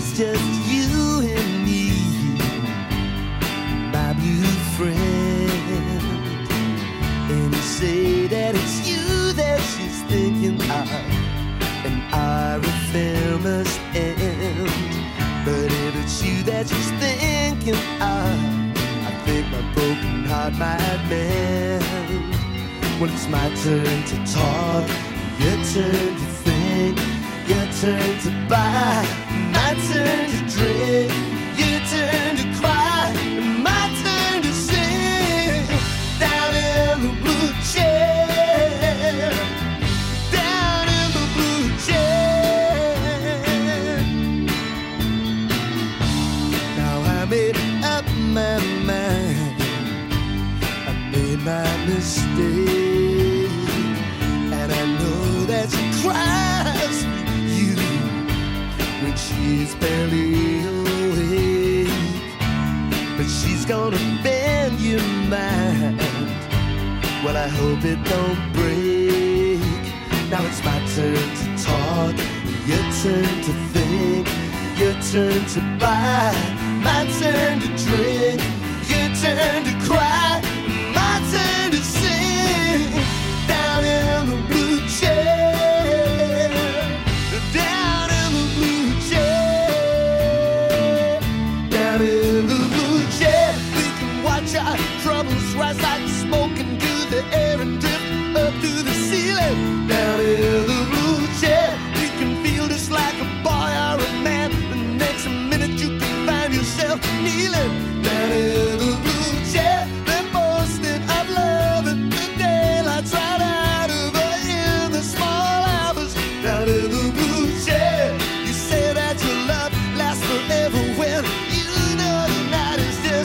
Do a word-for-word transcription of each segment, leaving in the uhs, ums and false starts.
it's just you and me, my blue friend. And you say that it's you that she's thinking of, and our affair must end. But if it's you that she's thinking of, I think my broken heart might mend. When it's my turn to talk, your turn to think, your turn to buy, my turn to drink, your turn to cry, my turn to sing. Down in the blue chair, down in the blue chair. Now I made up my mind, I made my mistake, and I know that she cries for you when she's barely awake. But she's gonna bend your mind. Well, I hope it don't break. Now it's my turn to talk, your turn to think, your turn to buy, my turn to drink, your turn to cry, my turn to sing. Down in the blue chair, down in the blue chair, down in the blue chair. We can watch our troubles rise like smoke into the air and drift up to the ceiling. Down in the blue chair, we can feel just like a boy or a man. The next minute you can find yourself kneeling. Down in the blue chair, they're boasting of love and the daylight's right out of her in the small hours. Down in the blue chair, you say that your love lasts forever when you know the night is just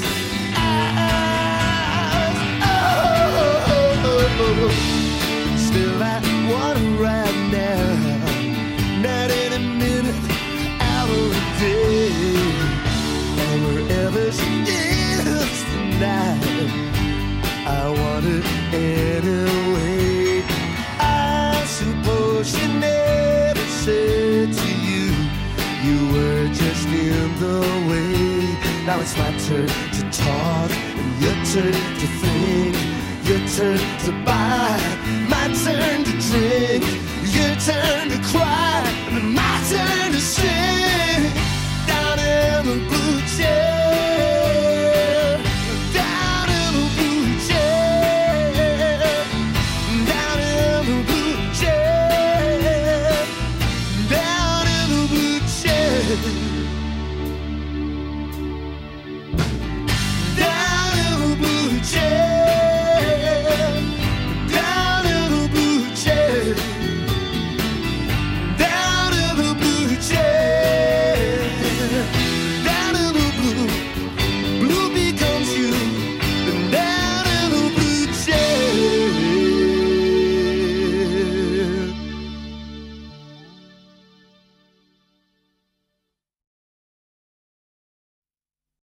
ours. Oh, oh, oh, oh. Still I want her right now, not in a minute, hour a day, or wherever she is tonight. I want it anyway. I suppose she never said to you, you were just in the way. Now it's my turn to talk, and your turn to think, your turn to buy, my turn to drink, your turn to cry, and my turn